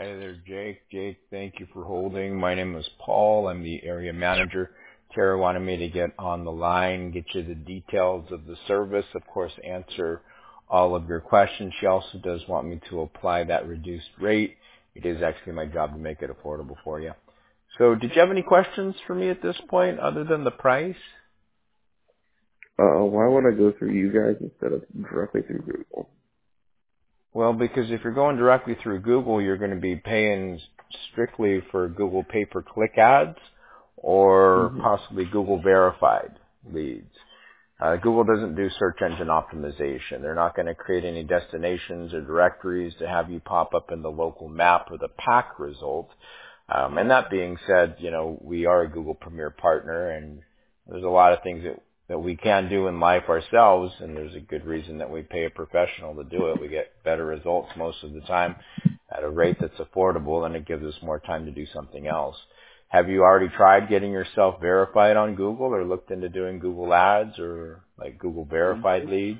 Hi there, Jake. Jake, thank you for holding. My name is Paul. I'm the area manager. Tara wanted me to get on the line, get you the details of the service, of course, answer all of your questions. She also does want me to apply that reduced rate. It is actually my job to make it affordable for you. So did you have any questions for me at this point other than the price? Why would I go through you guys instead of directly through Google? Well, because if you're going directly through Google, you're going to be paying strictly for Google pay-per-click ads or Mm-hmm. possibly Google verified leads. Google doesn't do search engine optimization. They're not going to create any destinations or directories to have you pop up in the local map or the pack result. And that being said, we are a Google Premier partner, and there's a lot of things that we can do in life ourselves, and there's a good reason that we pay a professional to do it. We get better results most of the time at a rate that's affordable, and it gives us more time to do something else. Have you already tried getting yourself verified on Google or looked into doing Google Ads or like Google verified leads?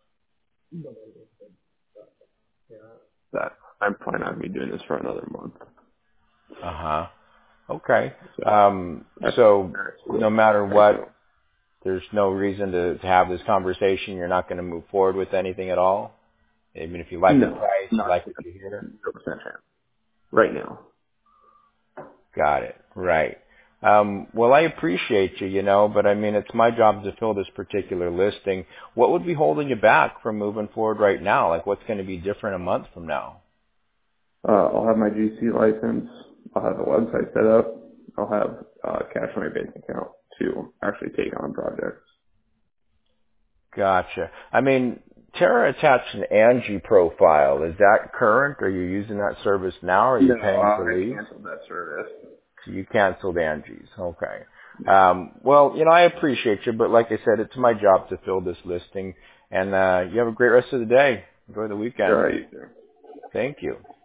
That I'm probably not going to be doing this for another month. Uh-huh. Okay. So that's So what no matter I do. what, there's no reason to have this conversation. You're not going to move forward with anything at all? Even if you like the No, price, you not like what you hear? 0% chance. Right now. Got it. Right. Well, I appreciate you, but I mean, it's my job to fill this particular listing. What would be holding you back from moving forward right now? Like what's going to be different a month from now? I'll have my GC license. I'll have the website set up. I'll have cash in my bank account to actually take on projects. Gotcha. I mean, Tara attached an Angie profile. Is that current? Are you using that service now? Or are you No, paying for I leads? canceled that service. So you canceled Angie's. Okay. Well, I appreciate you, but like I said, it's my job to fill this listing. And you have a great rest of the day. Enjoy the All weekend. right, you too. Thank you.